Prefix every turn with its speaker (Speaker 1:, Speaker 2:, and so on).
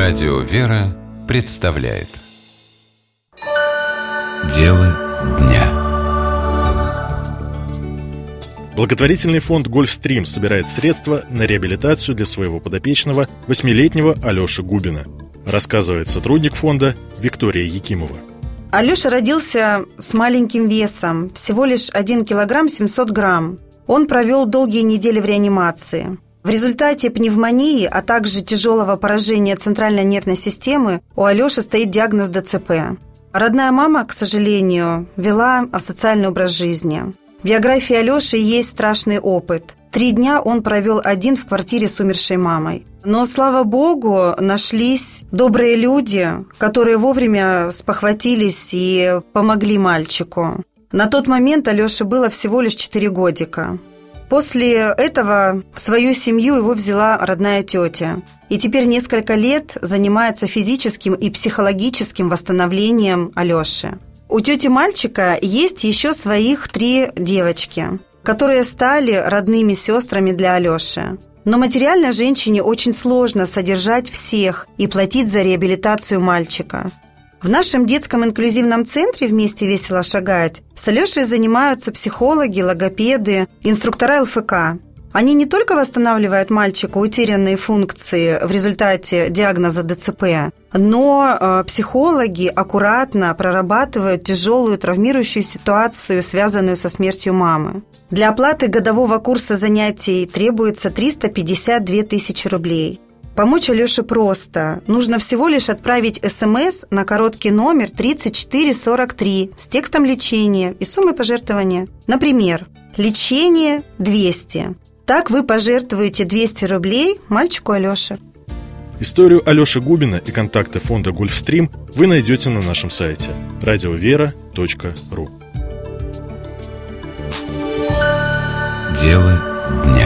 Speaker 1: Радио «Вера» представляет «Дело дня».
Speaker 2: Благотворительный фонд «Гольфстрим» собирает средства на реабилитацию для своего подопечного 8-летнего Алеши Губина. Рассказывает сотрудник фонда Виктория Якимова.
Speaker 3: Алеша родился с маленьким весом, всего лишь 1 килограмм 700 грамм. Он провел долгие недели в реанимации. В результате пневмонии, а также тяжелого поражения центральной нервной системы у Алеши стоит диагноз ДЦП. Родная мама, к сожалению, вела асоциальный образ жизни. В биографии Алеши есть страшный опыт. 3 дня он провел один в квартире с умершей мамой. Но, слава богу, нашлись добрые люди, которые вовремя спохватились и помогли мальчику. На тот момент Алёше было всего лишь 4 годика. После этого в свою семью его взяла родная тетя. И теперь несколько лет занимается физическим и психологическим восстановлением Алёши. У тети мальчика есть еще своих 3 девочки, которые стали родными сестрами для Алёши. Но материально женщине очень сложно содержать всех и платить за реабилитацию мальчика. В нашем детском инклюзивном центре «Вместе весело шагать» с Алешей занимаются психологи, логопеды, инструктора ЛФК. Они не только восстанавливают мальчику утерянные функции в результате диагноза ДЦП, но психологи аккуратно прорабатывают тяжелую травмирующую ситуацию, связанную со смертью мамы. Для оплаты годового курса занятий требуется 352 тысячи рублей. Помочь Алёше просто. Нужно всего лишь отправить СМС на короткий номер 3443 с текстом лечения и суммой пожертвования. Например, лечение 200. Так вы пожертвуете 200 рублей мальчику Алёше.
Speaker 2: Историю Алёши Губина и контакты фонда «Гольфстрим» вы найдете на нашем сайте radiovera.ru.
Speaker 1: Дело дня.